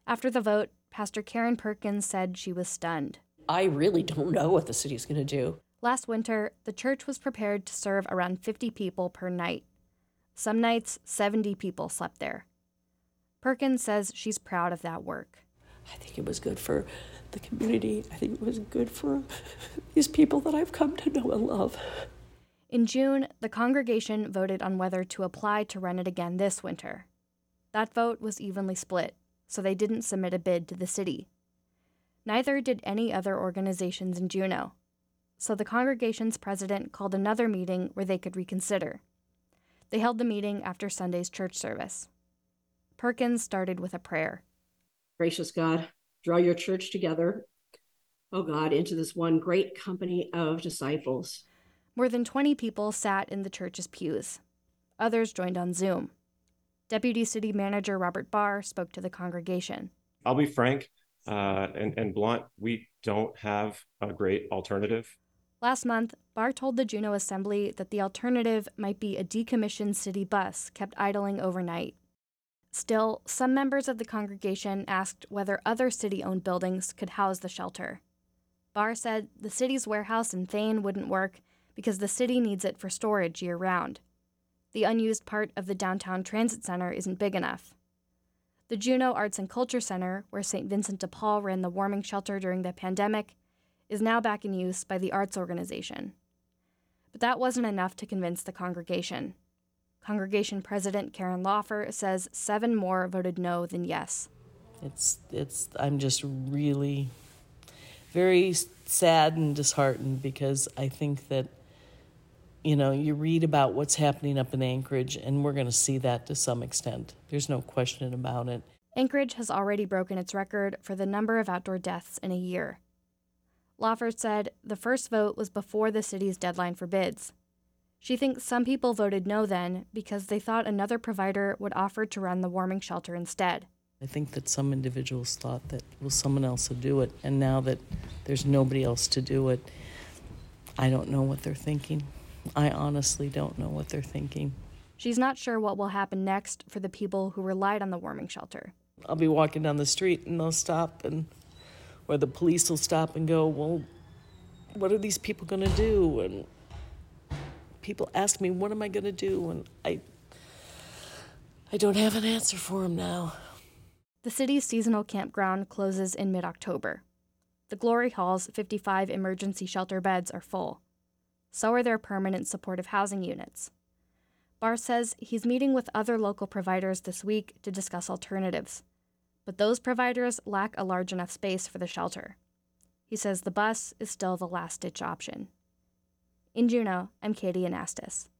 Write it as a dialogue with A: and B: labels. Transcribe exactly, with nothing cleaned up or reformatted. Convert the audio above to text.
A: After the vote, Pastor Karen Perkins said she was stunned.
B: I really don't know what the city's going to do.
A: Last winter, the church was prepared to serve around fifty people per night. Some nights, seventy people slept there. Perkins says she's proud of that work.
B: I think it was good for the community. I think it was good for these people that I've come to know and love.
A: In June, the congregation voted on whether to apply to rent it again this winter. That vote was evenly split, so they didn't submit a bid to the city. Neither did any other organizations in Juneau. So the congregation's president called another meeting where they could reconsider. They held the meeting after Sunday's church service. Perkins started with a prayer.
C: Gracious God, draw your church together, oh God, into this one great company of disciples.
A: More than twenty people sat in the church's pews. Others joined on Zoom. Deputy City Manager Robert Barr spoke to the congregation.
D: I'll be frank uh, and, and blunt, we don't have a great alternative.
A: Last month, Barr told the Juneau Assembly that the alternative might be a decommissioned city bus kept idling overnight. Still, some members of the congregation asked whether other city-owned buildings could house the shelter. Barr said the city's warehouse in Thane wouldn't work because the city needs it for storage year-round. The unused part of the downtown transit center isn't big enough. The Juneau Arts and Culture Center, where Saint Vincent de Paul ran the warming shelter during the pandemic, is now back in use by the arts organization. But that wasn't enough to convince the congregation. Congregation President Karen Laufer says seven more voted no than yes.
E: It's, it's, I'm just really very sad and disheartened because I think that, you know, you read about what's happening up in Anchorage, and we're going to see that to some extent. There's no question about it.
A: Anchorage has already broken its record for the number of outdoor deaths in a year. Laufer said the first vote was before the city's deadline for bids. She thinks some people voted no then because they thought another provider would offer to run the warming shelter instead.
E: I think that some individuals thought that, well, someone else will do it, and now that there's nobody else to do it, I don't know what they're thinking. I honestly don't know what they're thinking.
A: She's not sure what will happen next for the people who relied on the warming shelter.
E: I'll be walking down the street and they'll stop, and or the police will stop and go, well, what are these people going to do? And people ask me, what am I going to do? And I, I don't have an answer for them now.
A: The city's seasonal campground closes in mid-October. The Glory Hall's fifty-five emergency shelter beds are full. So are their permanent supportive housing units. Barr says he's meeting with other local providers this week to discuss alternatives. But those providers lack a large enough space for the shelter. He says the bus is still the last-ditch option. In Juneau, I'm Katie Anastas.